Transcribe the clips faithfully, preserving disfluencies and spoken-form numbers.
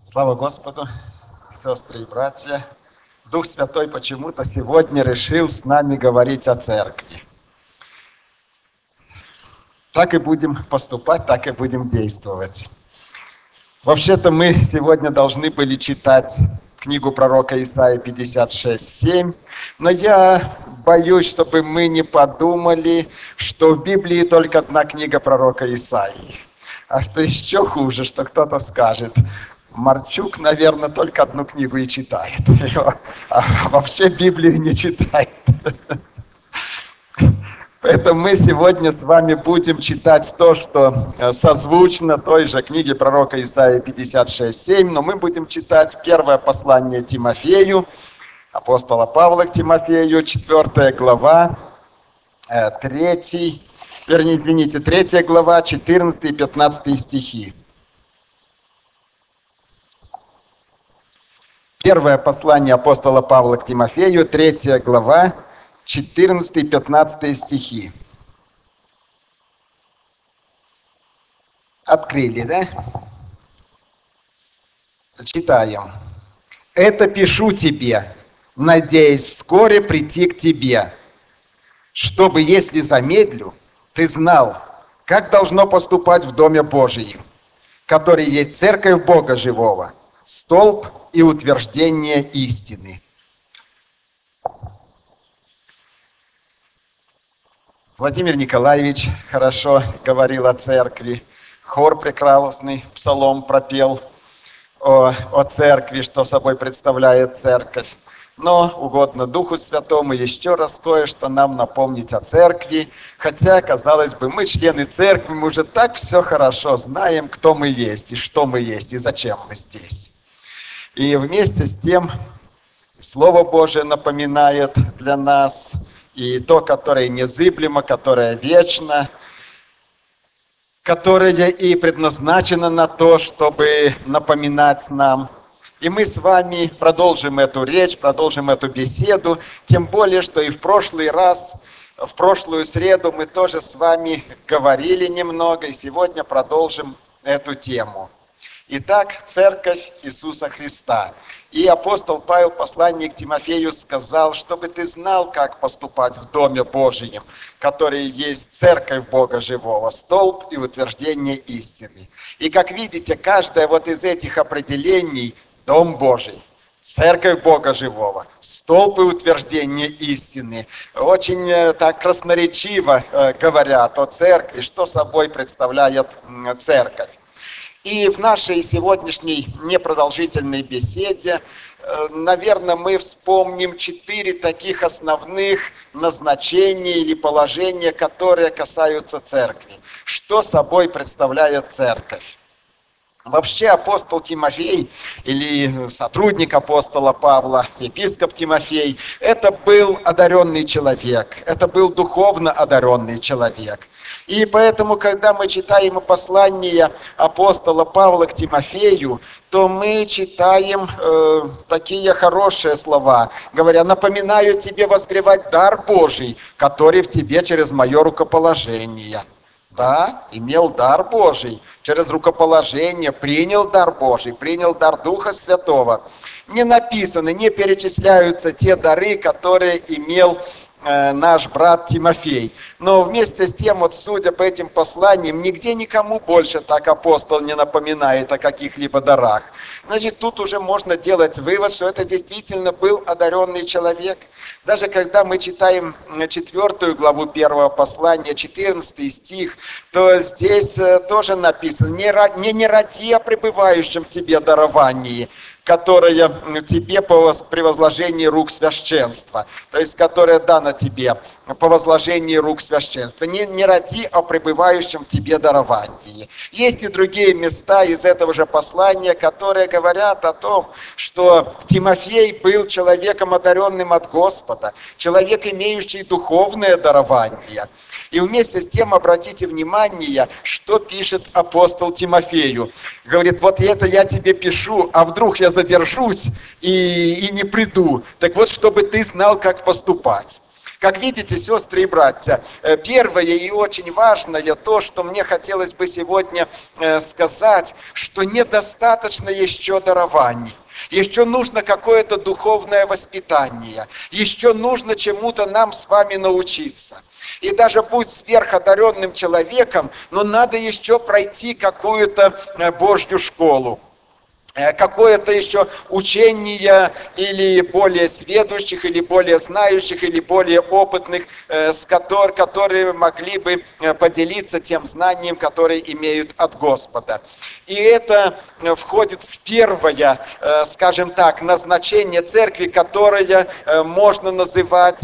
Слава Господу, сестры и братья. Дух Святой почему-то сегодня решил с нами говорить о церкви. Так и будем поступать, так и будем действовать. Вообще-то мы сегодня должны были читать книгу пророка Исаии пятьдесят шесть семь, но я боюсь, чтобы мы не подумали, что в Библии только одна книга пророка Исаии. А что еще хуже, что кто-то скажет: Марчук, наверное, только одну книгу и читает, а вообще Библию не читает. Поэтому мы сегодня с вами будем читать то, что созвучно той же книге пророка Исаии пятьдесят шесть семь, но мы будем читать первое послание Тимофею, апостола Павла к Тимофею, четвёртая глава, третий, вернее, извините, третья глава, четырнадцатый и пятнадцатый стихи. Первое послание апостола Павла к Тимофею, третья глава, четырнадцатый и пятнадцатый стихи. Открыли, да? Читаем. «Это пишу тебе, надеясь вскоре прийти к тебе, чтобы, если замедлю, ты знал, как должно поступать в Доме Божием, который есть церковь Бога живого, столб и утверждение истины». Владимир Николаевич хорошо говорил о церкви, хор прекрасный, псалом пропел о, о церкви, что собой представляет церковь. Но угодно Духу Святому еще раз кое-что нам напомнить о церкви, хотя, казалось бы, мы члены церкви, мы уже так все хорошо знаем, кто мы есть, и что мы есть, и зачем мы здесь. И вместе с тем Слово Божие напоминает для нас и то, которое незыблемо, которое вечно, которое и предназначено на то, чтобы напоминать нам. И мы с вами продолжим эту речь, продолжим эту беседу, тем более, что и в прошлый раз, в прошлую среду мы тоже с вами говорили немного, и сегодня продолжим эту тему. Итак, Церковь Иисуса Христа. И апостол Павел в послании к Тимофею сказал, чтобы ты знал, как поступать в Доме Божьем, который есть Церковь Бога Живого, столб и утверждение истины. И как видите, каждое вот из этих определений – Дом Божий, Церковь Бога Живого, столб и утверждение истины. Очень так красноречиво говорят о церкви, что собой представляет церковь. И в нашей сегодняшней непродолжительной беседе, наверное, мы вспомним четыре таких основных назначения или положения, которые касаются церкви. Что собой представляет церковь? Вообще апостол Тимофей, или сотрудник апостола Павла, епископ Тимофей, это был одаренный человек, это был духовно одаренный человек. И поэтому, когда мы читаем послание апостола Павла к Тимофею, то мы читаем э, такие хорошие слова, говоря: «Напоминаю тебе возгревать дар Божий, который в тебе через мое рукоположение». Да, имел дар Божий, через рукоположение принял дар Божий, принял дар Духа Святого. Не написано, не перечисляются те дары, которые имел наш брат Тимофей. Но вместе с тем, вот судя по этим посланиям, нигде никому больше так апостол не напоминает о каких-либо дарах. Значит, тут уже можно делать вывод, что это действительно был одаренный человек. Даже когда мы читаем четвертую главу первого послания, четырнадцатый стих, то здесь тоже написано: «Не, не ради о пребывающем в тебе даровании, которое тебе при возложении рук священства», то есть которое дано тебе по возложении рук священства. Не, не ради о пребывающем в тебе даровании. Есть и другие места из этого же послания, которые говорят о том, что Тимофей был человеком, одаренным от Господа, человек, имеющий духовное дарование. И вместе с тем обратите внимание, что пишет апостол Тимофею. Говорит: вот это я тебе пишу, а вдруг я задержусь и, и не приду. Так вот, чтобы ты знал, как поступать. Как видите, сестры и братья, первое и очень важное то, что мне хотелось бы сегодня сказать, что недостаточно еще дарований. Еще нужно какое-то духовное воспитание. Еще нужно чему-то нам с вами научиться. И даже будь сверходаренным человеком, но надо еще пройти какую-то Божью школу. Какое-то еще учение или более сведущих, или более знающих, или более опытных, с котор, которые могли бы поделиться тем знанием, которое имеют от Господа. И это входит в первое, скажем так, назначение церкви, которое можно называть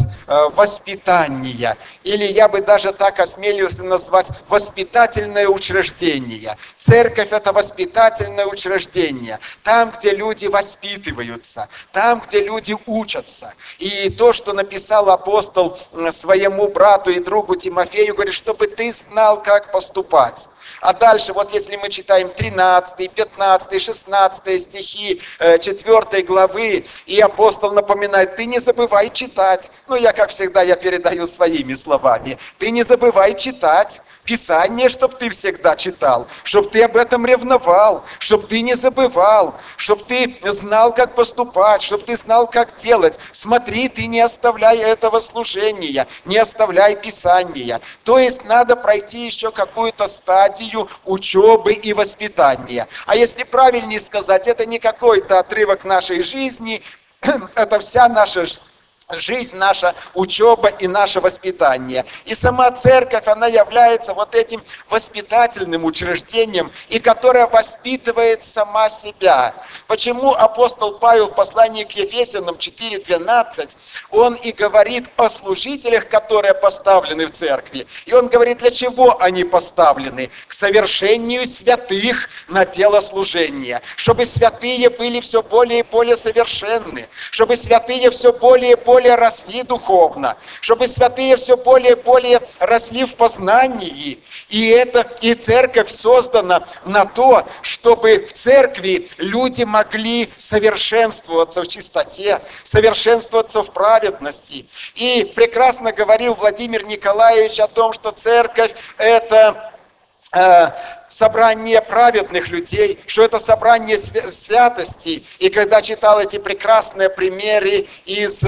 воспитание. Или я бы даже так осмелился назвать воспитательное учреждение. Церковь – это воспитательное учреждение. Там, где люди воспитываются, там, где люди учатся. И то, что написал апостол своему брату и другу Тимофею, говорит, чтобы ты знал, как поступать. А дальше, вот если мы читаем тринадцатый, пятнадцатый, шестнадцатый стихи четвёртой главы, и апостол напоминает, ты не забывай читать. Ну, я, как всегда, я передаю своими словами. Ты не забывай читать Писание, чтобы ты всегда читал, чтобы ты об этом ревновал, чтобы ты не забывал, чтобы ты знал, как поступать, чтобы ты знал, как делать. Смотри, ты не оставляй этого служения, не оставляй Писания. То есть надо пройти еще какую-то стадию учебы и воспитания. А если правильнее сказать, это не какой-то отрывок нашей жизни, это вся наша жизнь. Жизнь наша, учеба и наше воспитание. И сама церковь, она является вот этим воспитательным учреждением, и которая воспитывает сама себя. Почему апостол Павел в послании к Ефесянам четыре двенадцать, он и говорит о служителях, которые поставлены в церкви. И он говорит, для чего они поставлены? К совершению святых на дело служения. Чтобы святые были все более и более совершенны. Чтобы святые все более и более росли духовно, чтобы святые все более и более росли в познании. И это и церковь создана на то, чтобы в церкви люди могли совершенствоваться в чистоте, совершенствоваться в праведности. И прекрасно говорил Владимир Николаевич о том, что церковь это э, собрание праведных людей, что это собрание святости. И когда читал эти прекрасные примеры из,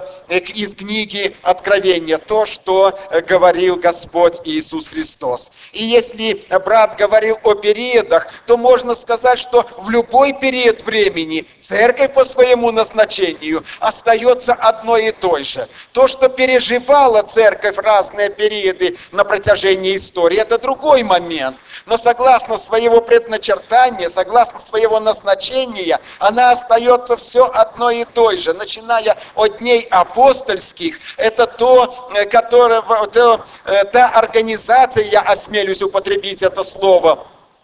из книги Откровения, то, что говорил Господь Иисус Христос. И если брат говорил о периодах, то можно сказать, что в любой период времени церковь по своему назначению остается одной и той же. То, что переживала церковь в разные периоды на протяжении истории, это другой момент. Но согласно своего предначертания, согласно своего назначения, она остается все одной и той же. Начиная от дней апостольских, это то, которое, то, та организация, я осмелюсь употребить это слово,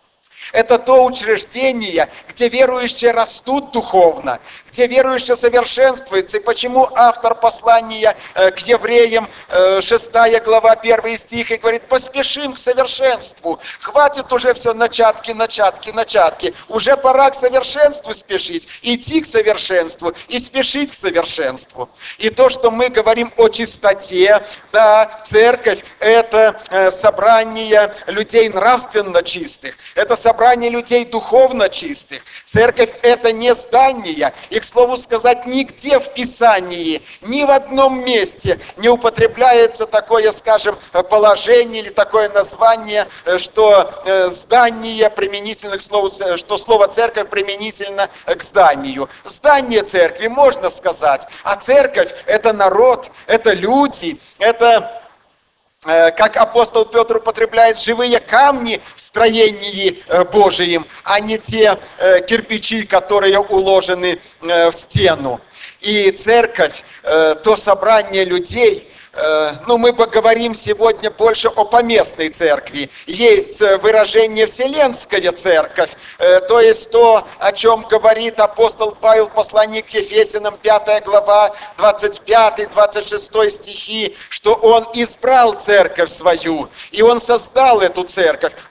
это то учреждение, где верующие растут духовно, где верующие совершенствуются. И почему автор послания к евреям, шестая глава, первый стих, и говорит, поспешим к совершенству. Хватит уже все начатки, начатки, начатки. Уже пора к совершенству спешить, идти к совершенству и спешить к совершенству. И то, что мы говорим о чистоте, да, церковь – это собрание людей нравственно чистых, это собрание людей духовно чистых. Церковь – это не здание. И, к слову сказать, нигде в Писании, ни в одном месте не употребляется такое, скажем, положение или такое название, что здание применительно к слову, что слово церковь применительно к зданию. Здание церкви можно сказать, а церковь – это народ, это люди, это... как апостол Петр употребляет, живые камни в строении Божием, а не те кирпичи, которые уложены в стену. И церковь, то собрание людей, ну, мы поговорим сегодня больше о поместной церкви. Есть выражение «вселенская церковь», то есть то, о чем говорит апостол Павел в послании к Ефесянам, пятая глава, двадцать пятый двадцать шестой стихи, что он избрал церковь свою, и он создал эту церковь.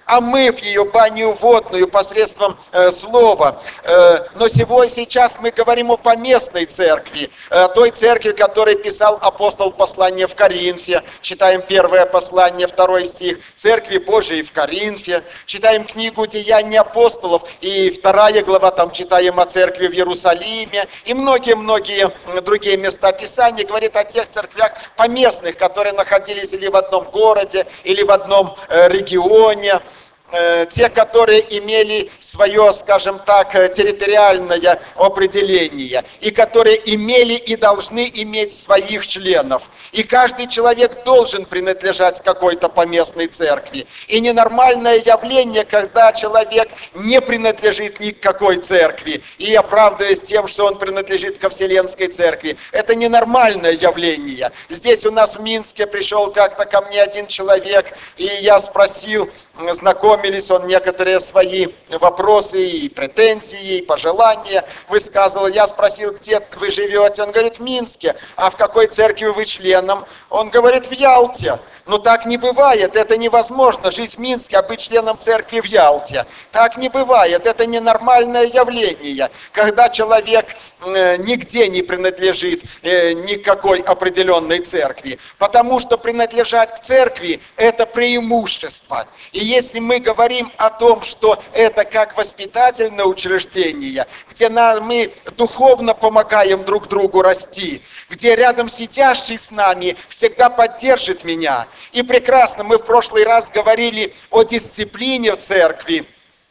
омыв ее баню водную посредством э, слова. Э, но сегодня, сейчас мы говорим о поместной церкви, э, той церкви, которой писал апостол послание в Коринфе. Читаем первое послание, второй стих, Церкви Божией в Коринфе. Читаем книгу «Деяния апостолов», и вторая глава, там читаем о церкви в Иерусалиме, и многие-многие другие места Писания говорит о тех церквях поместных, которые находились или в одном городе, или в одном э, регионе. Те, которые имели свое, скажем так, территориальное определение, и которые имели и должны иметь своих членов. И каждый человек должен принадлежать какой-то поместной церкви. И ненормальное явление, когда человек не принадлежит ни к какой церкви, и оправдываясь тем, что он принадлежит ко Вселенской церкви. Это ненормальное явление. Здесь у нас в Минске пришел как-то ко мне один человек, и я спросил, знакомились, он некоторые свои вопросы и претензии, и пожелания высказывал. Я спросил, где вы живете? Он говорит, в Минске. А в какой церкви вы членом? Он говорит, в Ялте. Но так не бывает, это невозможно, жить в Минске, а быть членом церкви в Ялте. Так не бывает, это ненормальное явление, когда человек э, нигде не принадлежит э, никакой определенной церкви. Потому что принадлежать к церкви – это преимущество. И если мы говорим о том, что это как воспитательное учреждение, где нам, мы духовно помогаем друг другу расти, где рядом сидящий с нами всегда поддержит меня. И прекрасно, мы в прошлый раз говорили о дисциплине в церкви,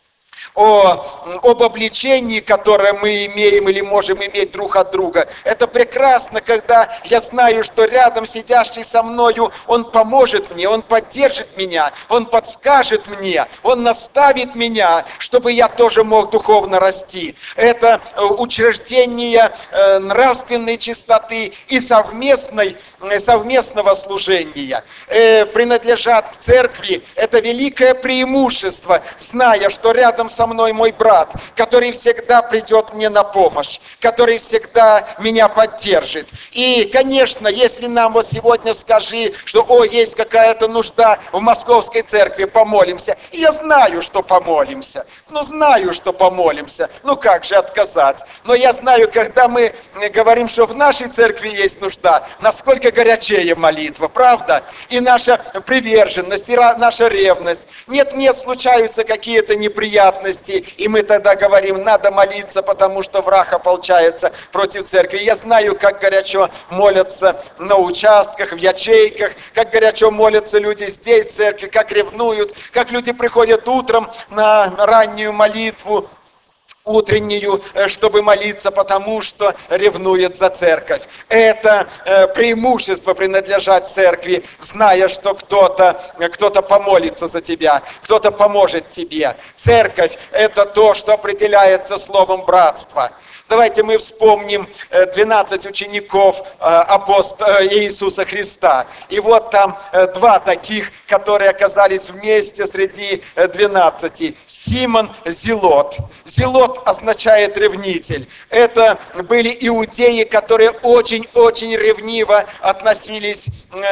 о, об обличении, которое мы имеем или можем иметь друг от друга. Это прекрасно, когда я знаю, что рядом сидящий со мною, он поможет мне, он поддержит меня, он подскажет мне, он наставит меня, чтобы я тоже мог духовно расти. Это учреждение нравственной чистоты и совместной, совместного служения. Принадлежат к церкви, это великое преимущество, зная, что рядом со мной мой брат, который всегда придет мне на помощь, который всегда меня поддержит. И, конечно, если нам вот сегодня скажи, что, о, есть какая-то нужда в московской церкви, помолимся. И я знаю, что помолимся. Ну, знаю, что помолимся. Ну, как же отказать? Но я знаю, когда мы говорим, что в нашей церкви есть нужда, насколько горячее молитва, правда? И наша приверженность, и наша ревность. Нет-нет, случаются какие-то неприятности, и мы тогда говорим, надо молиться, потому что враг ополчается против церкви. Я знаю, как горячо молятся на участках, в ячейках, как горячо молятся люди здесь, в церкви, как ревнуют, как люди приходят утром на раннюю молитву, утреннюю, чтобы молиться, потому что ревнует за церковь. Это э, преимущество принадлежать церкви, зная, что кто-то, кто-то помолится за тебя, кто-то поможет тебе. Церковь – это то, что определяется словом братства. Давайте мы вспомним двенадцать учеников апостола Иисуса Христа. И вот там два таких, которые оказались вместе среди двенадцати. Симон Зелот. Зелот означает ревнитель. Это были иудеи, которые очень-очень ревниво относились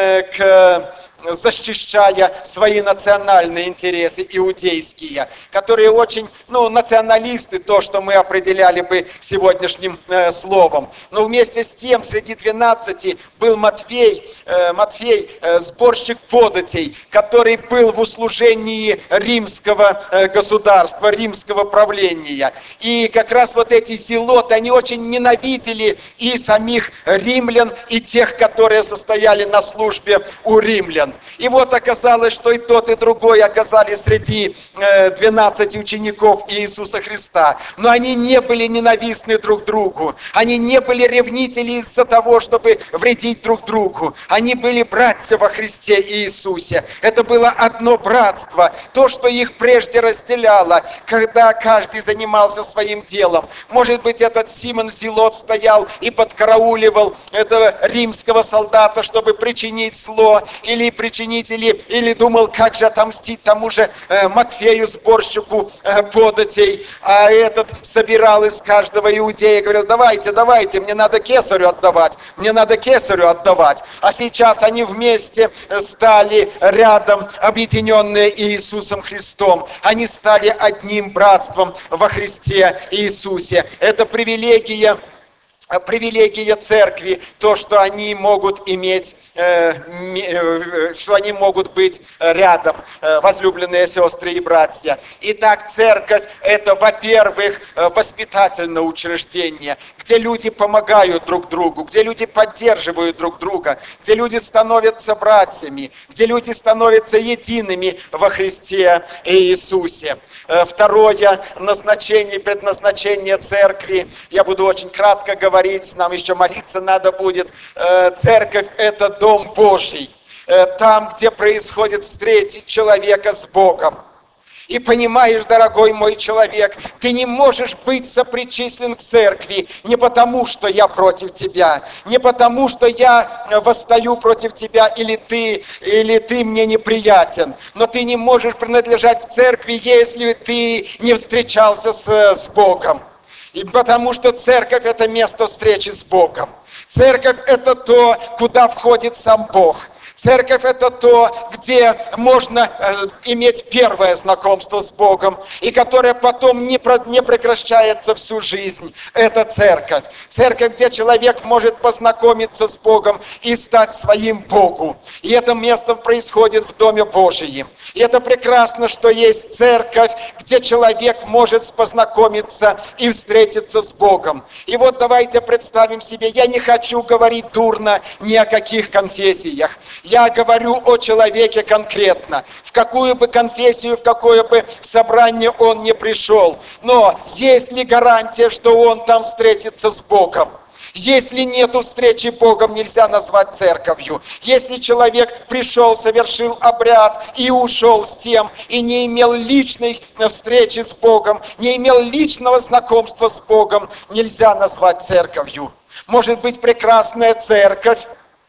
к... защищая свои национальные интересы, иудейские, которые очень, ну, националисты, то, что мы определяли бы сегодняшним э, словом. Но вместе с тем, среди двенадцати был Матфей, э, Матфей, э, сборщик податей, который был в услужении римского э, государства, римского правления. И как раз вот эти зелоты, они очень ненавидели и самих римлян, и тех, которые состояли на службе у римлян. И вот оказалось, что и тот, и другой оказались среди э, двенадцати учеников Иисуса Христа. Но они не были ненавистны друг другу. Они не были ревнители из-за того, чтобы вредить друг другу. Они были братья во Христе Иисусе. Это было одно братство. То, что их прежде разделяло, когда каждый занимался своим делом. Может быть, этот Симон Зелот стоял и подкарауливал этого римского солдата, чтобы причинить зло, или причинить, или, или думал, как же отомстить тому же э, Матфею, сборщику э, податей, а этот собирал из каждого иудея, говорил, давайте, давайте, мне надо кесарю отдавать, мне надо кесарю отдавать. А сейчас они вместе стали рядом, объединенные Иисусом Христом. Они стали одним братством во Христе Иисусе. Это привилегия, привилегия церкви, то, что они могут иметь, э, э, что они могут быть рядом, э, возлюбленные сестры и братья. Итак, церковь – это, во-первых, воспитательное учреждение, где люди помогают друг другу, где люди поддерживают друг друга, где люди становятся братьями, где люди становятся едиными во Христе Иисусе. Второе назначение, предназначение церкви, я буду очень кратко говорить, нам еще молиться надо будет. Церковь – это Дом Божий, там, где происходит встреча человека с Богом. И понимаешь, дорогой мой человек, ты не можешь быть сопричислен к церкви не потому, что я против тебя, не потому, что я восстаю против тебя, или ты, или ты мне неприятен, но ты не можешь принадлежать к церкви, если ты не встречался с, с Богом. И потому что церковь – это место встречи с Богом. Церковь – это то, куда входит сам Бог. Церковь – это то, где можно э, иметь первое знакомство с Богом, и которое потом не, про, не прекращается всю жизнь. Это церковь. Церковь, где человек может познакомиться с Богом и стать своим Богу. И это место происходит в Доме Божьем. И это прекрасно, что есть церковь, где человек может познакомиться и встретиться с Богом. И вот давайте представим себе, я не хочу говорить дурно ни о каких конфессиях. Я говорю о человеке конкретно, в какую бы конфессию, в какое бы собрание он не пришел. Но есть ли гарантия, что он там встретится с Богом? Если нету встречи с Богом, нельзя назвать церковью. Если человек пришел, совершил обряд и ушел с тем, и не имел личной встречи с Богом, не имел личного знакомства с Богом, нельзя назвать церковью. Может быть прекрасная церковь,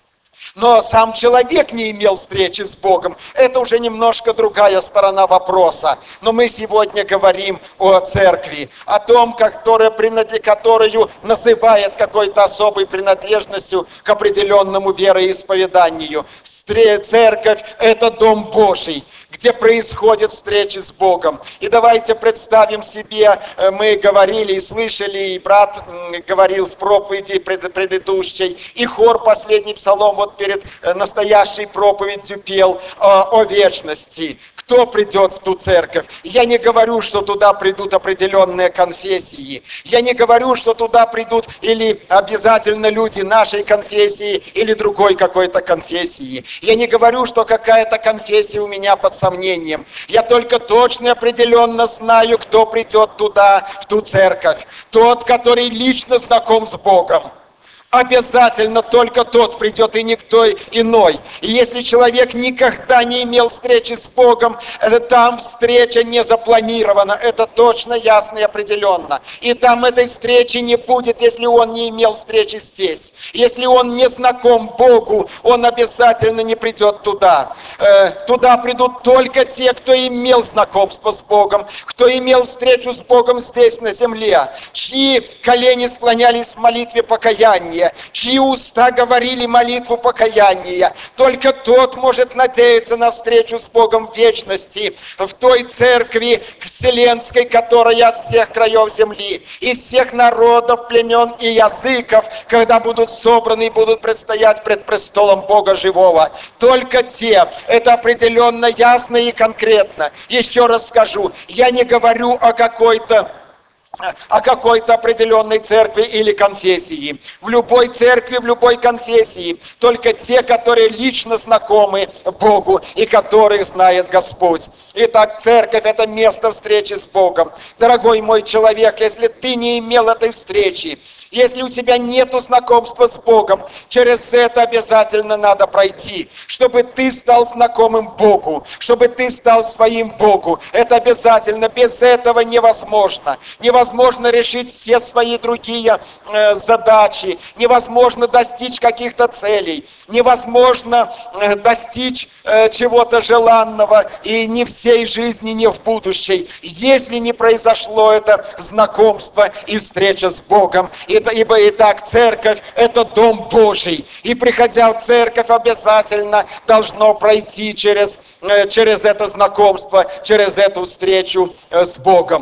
но сам человек не имел встречи с Богом. Это уже немножко другая сторона вопроса. Но мы сегодня говорим о церкви, о том, которая, которую называет какой-то особой принадлежностью к определенному вероисповеданию. Церковь – это Дом Божий, где происходит встреча с Богом. И давайте представим себе, мы говорили и слышали, и брат говорил в проповеди предыдущей, и хор последний псалом вот перед настоящей проповедью пел о, о вечности. Кто придет в ту церковь? Я не говорю, что туда придут определенные конфессии. Я не говорю, что туда придут или обязательно люди нашей конфессии или другой какой-то конфессии. Я не говорю, что какая-то конфессия у меня под сомнением. Я только точно и определенно знаю, кто придет туда, в ту церковь. Тот, который лично знаком с Богом. Обязательно только тот придет, и никто иной. И если человек никогда не имел встречи с Богом, там встреча не запланирована. Это точно, ясно и определенно. И там этой встречи не будет, если он не имел встречи здесь. Если он не знаком Богу, он обязательно не придет туда. Туда придут только те, кто имел знакомство с Богом, кто имел встречу с Богом здесь, на земле, чьи колени склонялись в молитве покаяния, чьи уста говорили молитву покаяния. Только тот может надеяться на встречу с Богом в вечности, в той церкви вселенской, которая от всех краев земли, из всех народов, племен и языков, когда будут собраны и будут предстоять пред престолом Бога живого. Только те, это определенно ясно и конкретно. Еще раз скажу, я не говорю о какой-то о какой-то определенной церкви или конфессии. В любой церкви, в любой конфессии только те, которые лично знакомы Богу и которых знает Господь. Итак, церковь – это место встречи с Богом. Дорогой мой человек, если ты не имел этой встречи, Если у тебя нету знакомства с Богом, через это обязательно надо пройти, чтобы ты стал знакомым Богу, чтобы ты стал своим Богу. Это обязательно, без этого невозможно. Невозможно решить все свои другие э, задачи, невозможно достичь каких-то целей, невозможно э, достичь э, чего-то желанного и не всей жизни, не в будущей, если не произошло это знакомство и встреча с Богом. Это, ибо и так церковь – это дом Божий. И приходя в церковь, обязательно должно пройти через, через это знакомство, через эту встречу с Богом.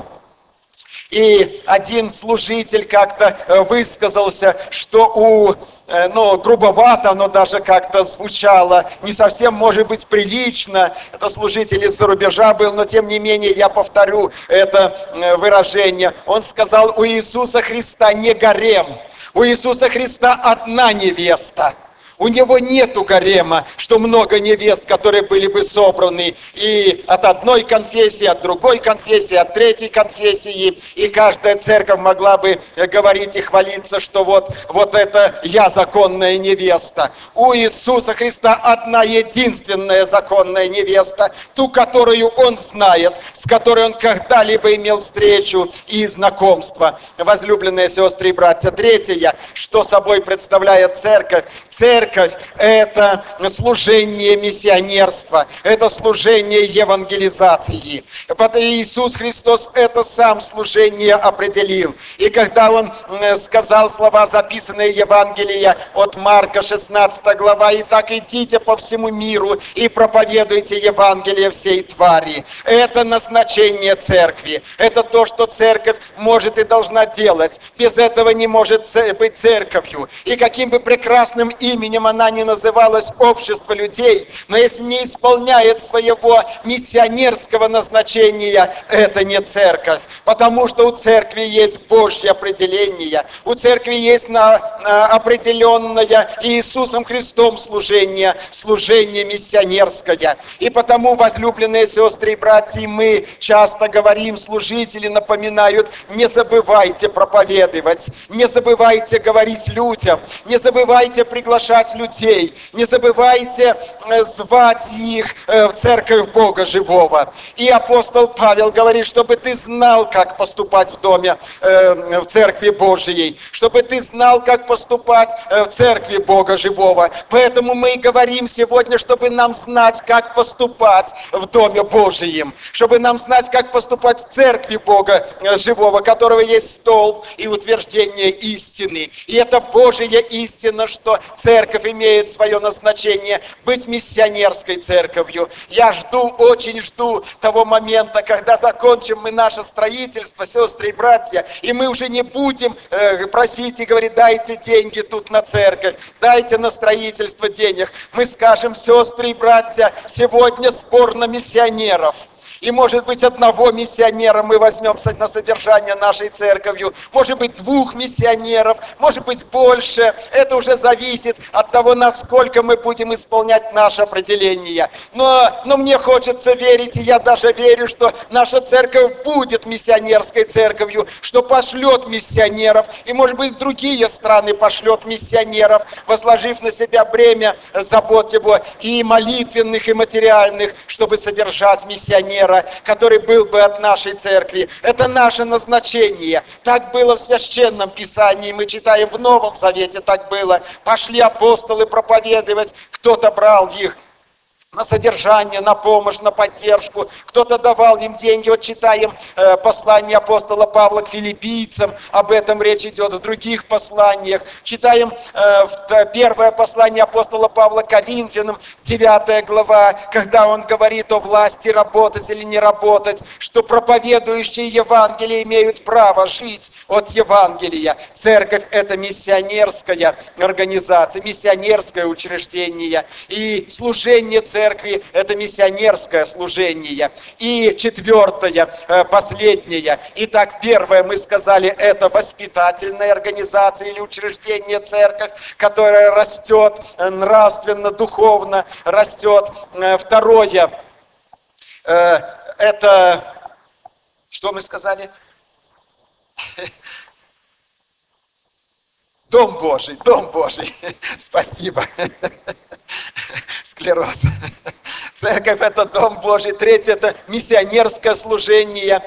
И один служитель как-то высказался, что у, ну, грубовато оно даже как-то звучало, не совсем, может быть, прилично. Это служитель из-за рубежа был, но тем не менее я повторю это выражение. Он сказал: у Иисуса Христа не гарем, у Иисуса Христа одна невеста. У него нету гарема, что много невест, которые были бы собраны и от одной конфессии, от другой конфессии, от третьей конфессии. И каждая церковь могла бы говорить и хвалиться, что вот, вот это я законная невеста. У Иисуса Христа одна единственная законная невеста, ту, которую Он знает, с которой Он когда-либо имел встречу и знакомство. Возлюбленные сестры и братья, третье, что собой представляет церковь. Церковь Церковь – это служение миссионерства, это служение евангелизации. Иисус Христос это сам служение определил. И когда Он сказал слова, записанные в Евангелии от Марка, шестнадцатая глава: «Итак, идите по всему миру и проповедуйте Евангелие всей твари». Это назначение церкви. Это то, что церковь может и должна делать. Без этого не может быть церковью. И каким бы прекрасным именем она не называлась, общество людей, но если не исполняет своего миссионерского назначения, это не церковь. Потому что у церкви есть Божье определение, у церкви есть на, на определенное Иисусом Христом служение, служение миссионерское. И потому, возлюбленные сестры и братья, мы часто говорим, служители напоминают: не забывайте проповедовать, не забывайте говорить людям, не забывайте приглашать людей, не забывайте звать их в церковь Бога живого. И апостол Павел говорит, чтобы ты знал, как поступать в доме, в церкви Божией, чтобы ты знал, как поступать в церкви Бога живого. Поэтому мы и говорим сегодня, чтобы нам знать, как поступать в доме Божием, чтобы нам знать, как поступать в церкви Бога живого, которого есть столб и утверждение истины. И это Божья истина, что церковь имеет свое назначение быть миссионерской церковью. Я жду, очень жду того момента, когда закончим мы наше строительство, сестры и братья, и мы уже не будем э, просить и говорить: дайте деньги тут на церковь, дайте на строительство денег. Мы скажем: сестры и братья, сегодня сбор на миссионеров. И, может быть, одного миссионера мы возьмем на содержание нашей церковью, может быть, двух миссионеров, может быть, больше. Это уже зависит от того, насколько мы будем исполнять наше определение. Но, но мне хочется верить, и я даже верю, что наша церковь будет миссионерской церковью, что пошлет миссионеров, и, может быть, в другие страны пошлет миссионеров, возложив на себя бремя забот его и молитвенных, и материальных, чтобы содержать миссионеров, который был бы от нашей церкви. Это наше назначение. Так было в Священном Писании. Мы читаем в Новом Завете, так было. Пошли апостолы проповедовать, кто-то брал их на содержание, на помощь, на поддержку. Кто-то давал им деньги. Вот читаем э, послание апостола Павла к филиппийцам, об этом речь идет в других посланиях. Читаем э, в, первое послание апостола Павла к Коринфянам, девятая глава, когда он говорит о власти работать или не работать, что проповедующие Евангелие имеют право жить от Евангелия. Церковь – это миссионерская организация, миссионерское учреждение. И служение церкви Церкви – это миссионерское служение. И четвертое, последнее. Итак, первое мы сказали, это воспитательная организация или учреждение церковь, которая растет нравственно, духовно, растет. Второе, это, что мы сказали? Дом Божий, Дом Божий. Спасибо. Склероз. Церковь – это Дом Божий. Третье – это миссионерское служение.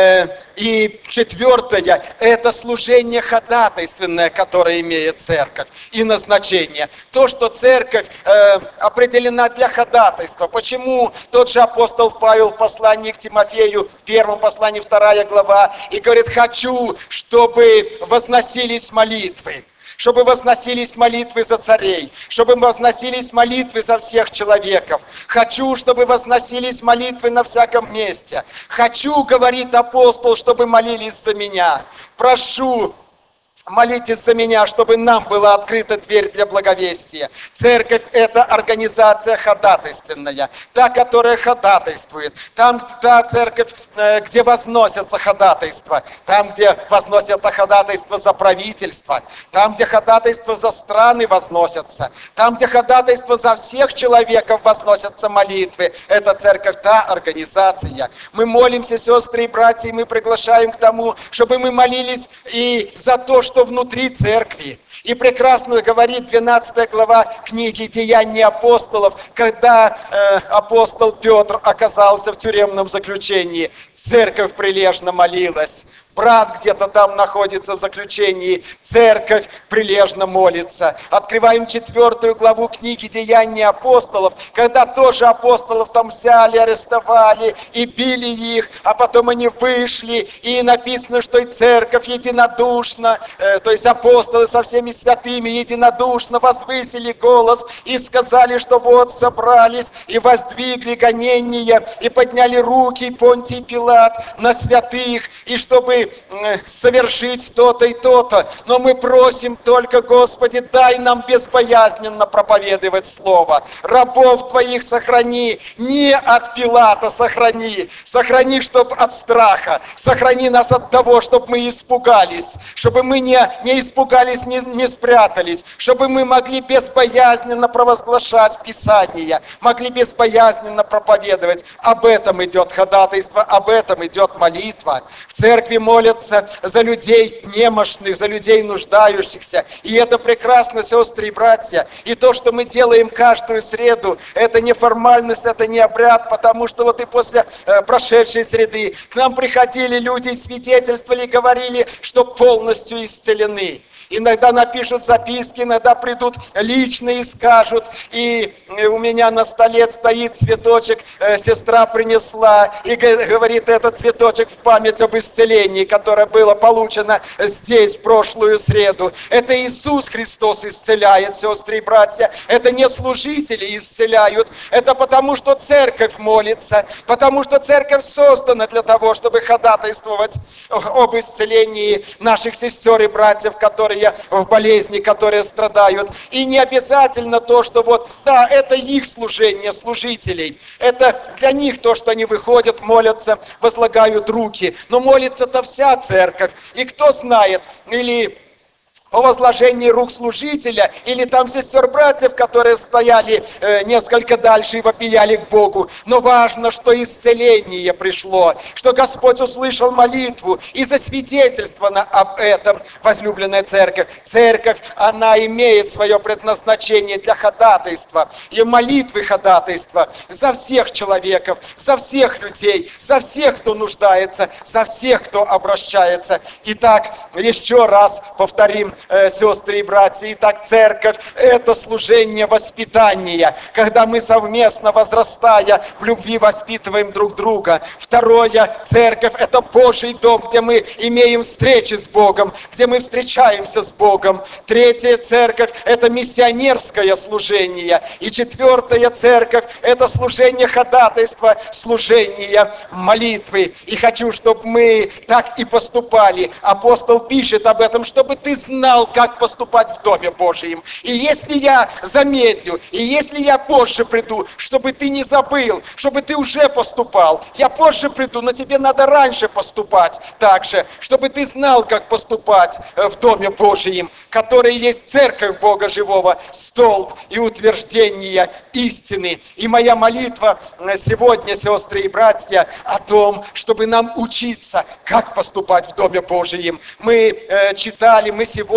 И четвертое – это служение ходатайственное, которое имеет церковь, и назначение. То, что церковь определена для ходатайства. Почему тот же апостол Павел в послании к Тимофею, в первом послании, вторая глава, и говорит: «Хочу, чтобы возносились молитвы». Чтобы возносились молитвы за царей, чтобы возносились молитвы за всех человеков. Хочу, чтобы возносились молитвы на всяком месте. Хочу, говорит апостол, чтобы молились за меня. Прошу, молитесь за меня, чтобы нам была открыта дверь для благовестия. Церковь – это организация ходатайственная, та, которая ходатайствует. Там та церковь, где возносятся ходатайства, там, где возносятся ходатайства за правительство, там, где ходатайства за страны возносятся, там, где ходатайства за всех человеков возносятся молитвы. Это церковь, та организация. Мы молимся, сестры и братья, и мы приглашаем к тому, чтобы мы молились и за то, что внутри церкви. И прекрасно говорит двенадцатая глава книги «Деяния апостолов», когда э, апостол Петр оказался в тюремном заключении, церковь прилежно молилась. Брат где-то там находится в заключении, церковь прилежно молится. Открываем четвертую главу книги «Деяния апостолов», когда тоже апостолов там взяли, арестовали и били их, а потом они вышли, и написано, что и церковь единодушно, э, то есть апостолы со всеми святыми единодушно возвысили голос и сказали, что вот собрались и воздвигли гонения, и подняли руки Понтий Пилат на святых, и чтобы совершить то-то и то-то. Но мы просим только, Господи, дай нам безбоязненно проповедовать Слово. Рабов Твоих сохрани, не от Пилата сохрани, сохрани, чтоб от страха, сохрани нас от того, чтобы мы испугались, чтобы мы не, не испугались, не, не спрятались, чтобы мы могли безбоязненно провозглашать Писание, могли безбоязненно проповедовать. Об этом идет ходатайство, об этом идет молитва. В церкви молятся за людей немощных, за людей нуждающихся. И это прекрасно, сестры и братья. И то, что мы делаем каждую среду, это не формальность, это не обряд, потому что вот и после э, прошедшей среды к нам приходили люди и свидетельствовали, говорили, что полностью исцелены. Иногда напишут записки, иногда придут лично и скажут. И у меня на столе стоит цветочек, э, сестра принесла, и говорит, этот цветочек в память об исцелении, которое было получено здесь в прошлую среду. Это Иисус Христос исцеляет, сестры и братья. Это не служители исцеляют. Это потому, что церковь молится, потому что церковь создана для того, чтобы ходатайствовать об исцелении наших сестер и братьев, которые в болезни, которые страдают. И не обязательно то, что вот, да, это их служение, служителей. Это для них то, что они выходят, молятся, возлагают руки. Но молится-то вся церковь. И кто знает, или по возложению рук служителя, или там сестер-братьев, которые стояли э, несколько дальше и вопияли к Богу. Но важно, что исцеление пришло, что Господь услышал молитву и засвидетельствовано об этом, возлюбленная церковь. Церковь, она имеет свое предназначение для ходатайства, и молитвы ходатайства за всех человеков, за всех людей, за всех, кто нуждается, за всех, кто обращается. Итак, еще раз повторим, сестры и братья. Итак, церковь – это служение воспитания, когда мы совместно, возрастая в любви, воспитываем друг друга. Второе, церковь – это Божий дом, где мы имеем встречи с Богом, где мы встречаемся с Богом. Третье, церковь – это миссионерское служение. И четвертое, церковь – это служение ходатайства, служение молитвы. И хочу, чтобы мы так и поступали. Апостол пишет об этом, чтобы ты знал, как поступать в Доме Божьем. И если я замедлю, и если я позже приду, чтобы ты не забыл, чтобы ты уже поступал. Я позже приду, но тебе надо раньше поступать также, чтобы ты знал, как поступать в Доме Божьем, который есть церковь Бога Живого, столб и утверждение истины. И моя молитва сегодня, сестры и братья, о том, чтобы нам учиться, как поступать в Доме Божьем. Мы э, читали, мы сегодня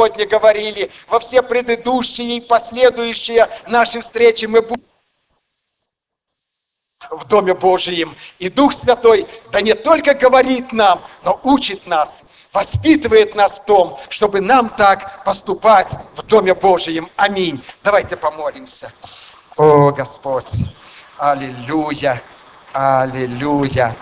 сегодня говорили, во все предыдущие и последующие наши встречи мы будем в Доме Божьем. И Дух Святой, да не только говорит нам, но учит нас, воспитывает нас в том, чтобы нам так поступать в Доме Божьем. Аминь. Давайте помолимся. О, Господь, аллилуйя, аллилуйя.